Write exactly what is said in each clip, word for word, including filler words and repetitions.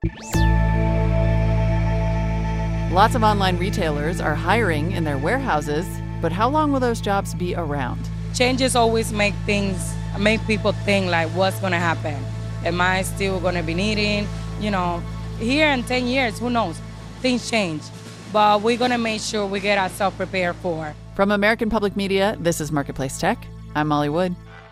Lots of online retailers are hiring in their warehouses, but how long will those jobs be around? Changes always make things, make people think like, what's going to happen? Am I still going to be needing? You know, here in ten years, who knows? Things change. But we're going to make sure we get ourselves prepared for. From American Public Media, this is Marketplace Tech. I'm Molly Wood.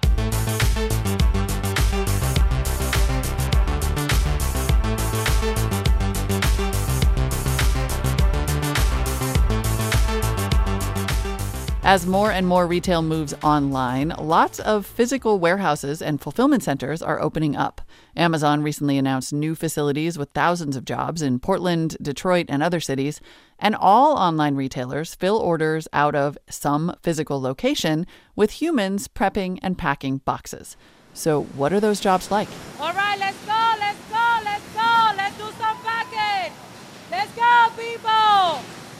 As more and more retail moves online, lots of physical warehouses and fulfillment centers are opening up. Amazon recently announced new facilities with thousands of jobs in Portland, Detroit, and other cities. And all online retailers fill orders out of some physical location, with humans prepping and packing boxes. So what are those jobs like? All right, let's go, let's go, let's go. Let's do some packing. Let's go, people.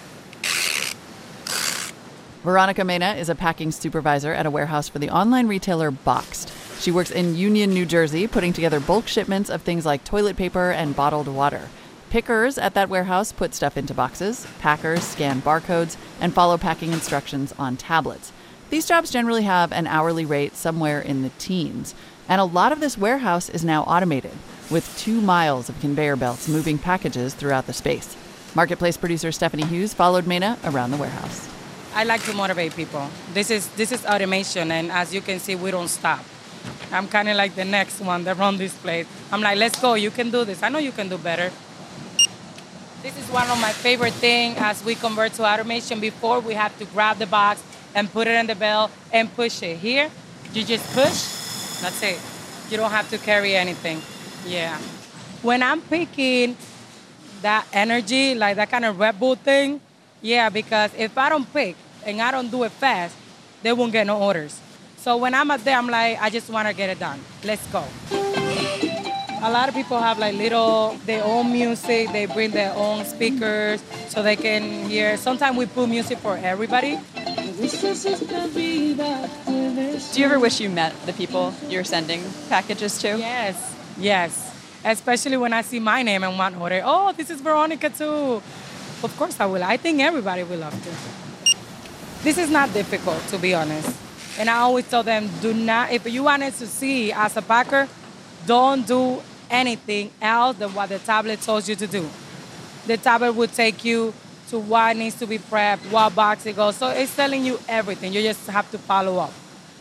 Veronica Mena is a packing supervisor at a warehouse for the online retailer Boxed. She works in Union, New Jersey, putting together bulk shipments of things like toilet paper and bottled water. Pickers at that warehouse put stuff into boxes. Packers scan barcodes and follow packing instructions on tablets. These jobs generally have an hourly rate somewhere in the teens. And a lot of this warehouse is now automated, with two miles of conveyor belts moving packages throughout the space. Marketplace producer Stephanie Hughes followed Mena around the warehouse. I like to motivate people. This is this is automation, and as you can see, we don't stop. I'm kind of like the next one that run this place. I'm like, let's go. You can do this. I know you can do better. This is one of my favorite things as we convert to automation. Before, we have to grab the box and put it in the belt and push it. Here, you just push. That's it. You don't have to carry anything. Yeah. When I'm picking that energy, like that kind of Red Bull thing, yeah, because if I don't pick and I don't do it fast, they won't get no orders. So when I'm up there, I'm like, I just want to get it done. Let's go. A lot of people have like little, their own music. They bring their own speakers so they can hear. Sometimes we put music for everybody. Do you ever wish you met the people you're sending packages to? Yes, yes. Especially when I see my name in one order. Oh, this is Veronica too. Of course I will. I think everybody will love to. This is not difficult, to be honest. And I always tell them, do not, if you wanted to see as a packer, don't do anything else than what the tablet tells you to do. The tablet will take you to what needs to be prepped, what box it goes. So it's telling you everything. You just have to follow up.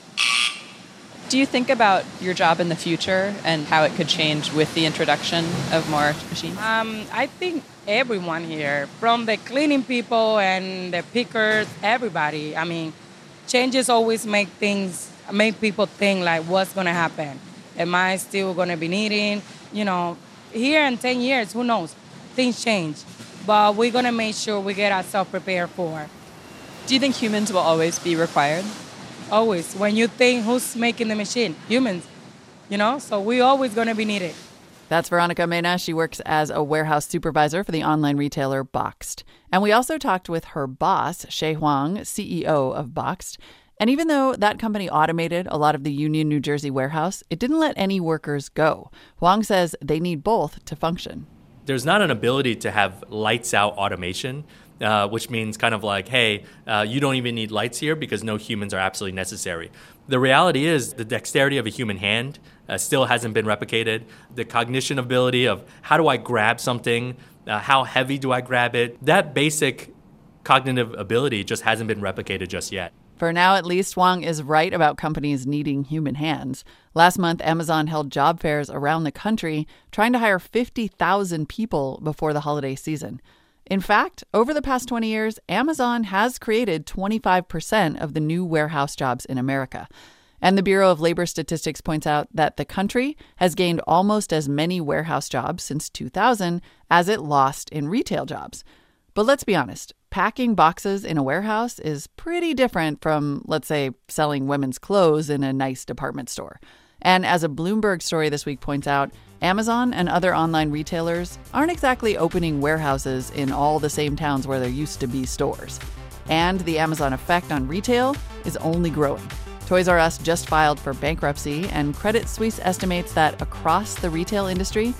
Do you think about your job in the future and how it could change with the introduction of more machines? Um, I think everyone here, from the cleaning people and the pickers, everybody. I mean, changes always make things, make people think like, what's going to happen? Am I still going to be needing? You know, here in ten years, who knows? Things change. But we're going to make sure we get ourselves prepared for. Do you think humans will always be required? Always. When you think who's making the machine? Humans. You know, so we're always going to be needed. That's Veronica Mena. She works as a warehouse supervisor for the online retailer Boxed. And we also talked with her boss, Shay Huang, C E O of Boxed. And even though that company automated a lot of the Union, New Jersey warehouse, it didn't let any workers go. Huang says they need both to function. There's not an ability to have lights out automation, uh, which means kind of like, hey, uh, you don't even need lights here because no humans are absolutely necessary. The reality is the dexterity of a human hand uh, still hasn't been replicated. The cognition ability of how do I grab something, uh, how heavy do I grab it, that basic cognitive ability just hasn't been replicated just yet. For now, at least, Huang is right about companies needing human hands. Last month, Amazon held job fairs around the country, trying to hire fifty thousand people before the holiday season. In fact, over the past twenty years, Amazon has created twenty-five percent of the new warehouse jobs in America. And the Bureau of Labor Statistics points out that the country has gained almost as many warehouse jobs since two thousand as it lost in retail jobs. But let's be honest, packing boxes in a warehouse is pretty different from, let's say, selling women's clothes in a nice department store. And as a Bloomberg story this week points out, Amazon and other online retailers aren't exactly opening warehouses in all the same towns where there used to be stores. And the Amazon effect on retail is only growing. Toys R Us just filed for bankruptcy, and Credit Suisse estimates that across the retail industry,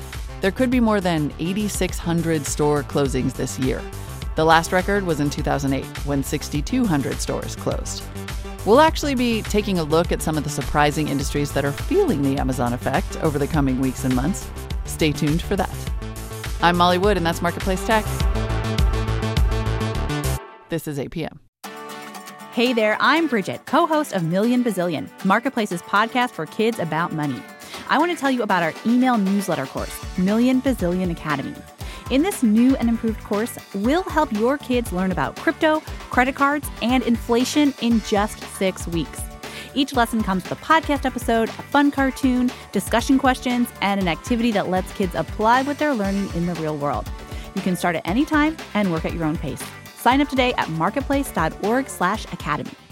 There could be more than eight thousand six hundred store closings this year. The last record was in two thousand eight, when six thousand two hundred stores closed. We'll actually be taking a look at some of the surprising industries that are feeling the Amazon effect over the coming weeks and months. Stay tuned for that. I'm Molly Wood, and that's Marketplace Tech. This is eight p.m. Hey there, I'm Bridget, co-host of Million Bazillion, Marketplace's podcast for kids about money. I want to tell you about our email newsletter course, Million Bazillion Academy. In this new and improved course, we'll help your kids learn about crypto, credit cards, and inflation in just six weeks. Each lesson comes with a podcast episode, a fun cartoon, discussion questions, and an activity that lets kids apply what they're learning in the real world. You can start at any time and work at your own pace. Sign up today at marketplace.org slash academy.